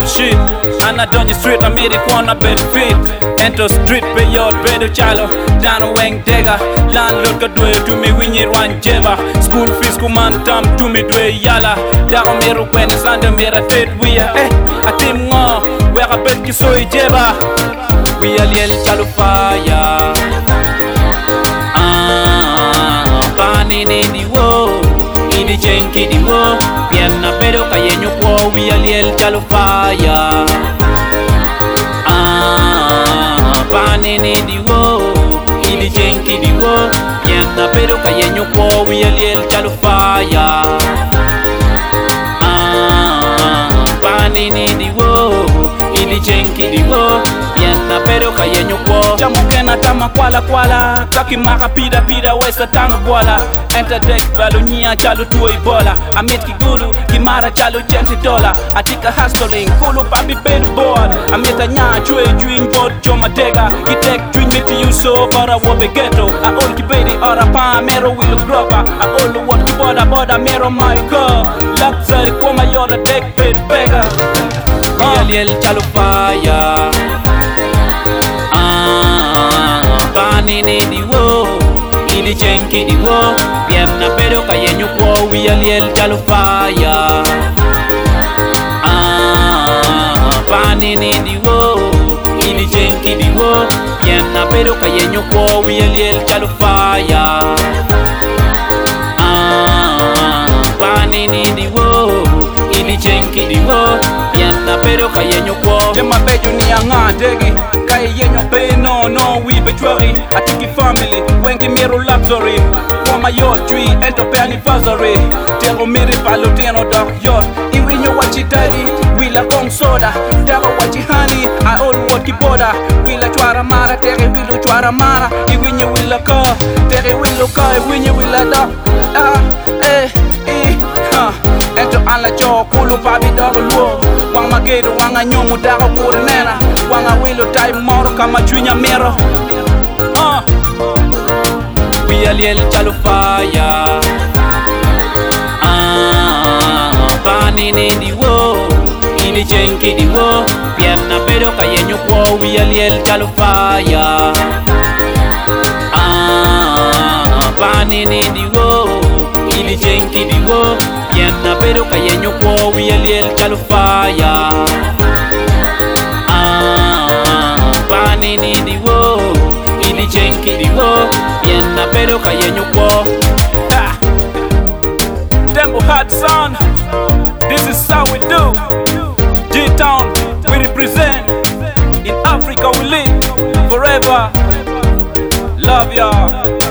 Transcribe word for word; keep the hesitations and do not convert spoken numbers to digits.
bullshit. And I done you straight, I made it wanna benefit. Enter street, pay your better chalo. Down wang dega, landlord ka dwe to me winnie wan jeba. School fees kuman tam to me dwe yala. Dago mero when it's under mera ted we are. Eh, a team ngo, where I bet you so jeba. We are liel chalo fire. Ah, pani ni di wo. Idi chenki di wo. Piena pero kayenyo kwa we are liel chalo fire. Ah, pani ni di wo. Idi chenki di wo. Piena pero kayenyo kwa we are liel chalo fire. Ah, pani ni di wo. Idi chenki di wo. Piena pero kayenyo kwa. Jamu kena tama kwala kwala. Kaki maka pida pida wesa tanga kwala. Enter deck value nia chalo tuo ibola. Amit kigulu kimara chalo twenty dollar. Atika hustling kulu papi bedu board. Amita nya chue juing board joma tega. Itek juing miti yuso bara wobe ghetto. A ol kibedi ora pa mero wilu gropa. A ol wat kiboda boda mero my girl. Luxury koma yoda deck bedu bega. Real yel chalo fire. Ah, pani ni di wo. Idi chenki di wo. Piena pero kayenyo kwa we are liel chalo fire. Ah, pani ni di wo. Idi chenki di wo. Piena pero kayenyo kwa we are liel chalo fire. Ah, pani ni di wo. Idi chenki di wo. Piena pero kayenyo kwa. Jema beju ni anga degi. Kayenyo be no no we betrayed. Atiki family wengi mero luxury. For my yacht tree enter pe anniversary. Tego miri palutino dog yacht. Iwinyo wachi daddy. Wila kong soda. Tego wachi honey. I all what kiboda. Wila chwara mara. Tere wilo chwara mara. Iwinyo wila ka. Tere wilo ka. Iwinyo wila da. Ah eh eh ha. Ento ala cho kulu papi dogo luo. Wang magedo wanga nyomu dago kure nena. Wanga wilo tai moro kama chwinya mero. Ah we are liel chalo fire. Ah, pani ni di wo. Idi chenki di wo. Piena pero kayenyo kwa we are liel chalo fire. Ah, pani ni di wo. Idi chenki di wo. Piena pero kayenyo kwa we are liel chalo fire. Ah, pani ni di wo. Idi chenki di wo. Piena pero kayenyo kwa. Ha! Dembo hot son. This is how we do. G-Town, we represent. In Africa we live forever. Love ya.